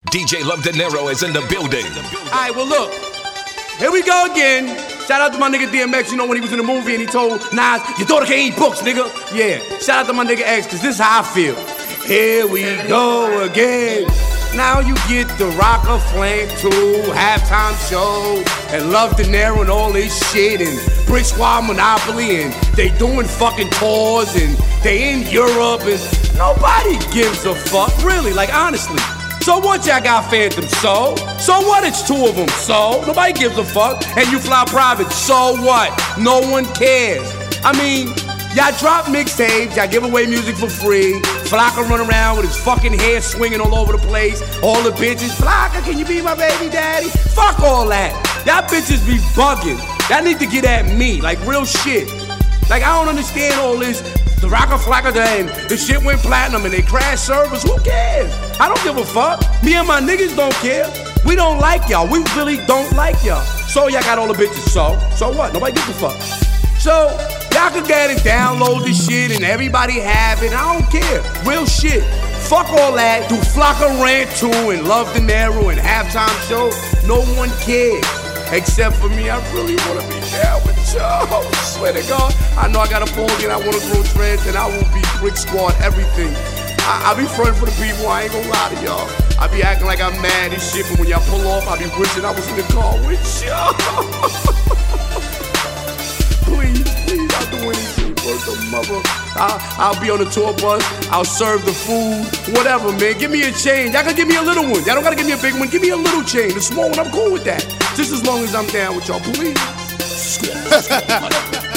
DJ Love De Niro is in the building. Alright, well look, here we go again. Shout out to my nigga DMX, you know when he was in the movie and he told Nas, your daughter can't eat books, nigga. Yeah, shout out to my nigga X, cause this is how I feel. Here we go again. Now you get the Rocker Flank 2 halftime show and Love De Niro and all this shit and Brick Squad Monopoly and they doing fucking tours and they in Europe and nobody gives a fuck, really, like honestly. So what, y'all got Phantom? So what, it's two of them. So nobody gives a fuck. And you fly private. So what? No one cares. I mean, y'all drop mixtapes, y'all give away music for free. Flocka run around with his fucking hair swinging all over the place. All the bitches, Flocka, can you be my baby daddy? Fuck all that. Y'all bitches be bugging. Y'all need to get at me, like real shit. Like I don't understand all this. The Rocker Flocka and the shit went platinum and they crashed servers. Who cares? I don't give a fuck. Me and my niggas don't care. We don't like y'all. We really don't like y'all. So y'all got all the bitches. So what? Nobody gives a fuck. So y'all can get it, download this shit, and everybody have it. I don't care. Real shit. Fuck all that. Do Flocka Rant 2 and Love De Niro and halftime show. No one cares. Except for me, I really want to be down with y'all. Swear to God, I know I got a boogie and I want to grow dreads and I will be Brick Squad, everything. I be frontin' for the people, I ain't gonna lie to y'all. I be acting like I'm mad and shit, but when y'all pull off, I be wishing I was in the car with y'all. Please, I'll do anything for the mother. I'll be on the tour bus, I'll serve the food, whatever, man. Give me a change. Y'all can give me a little one. Y'all don't gotta give me a big one. Give me a little change. The small one, I'm cool with that. Just as long as I'm down with y'all, please.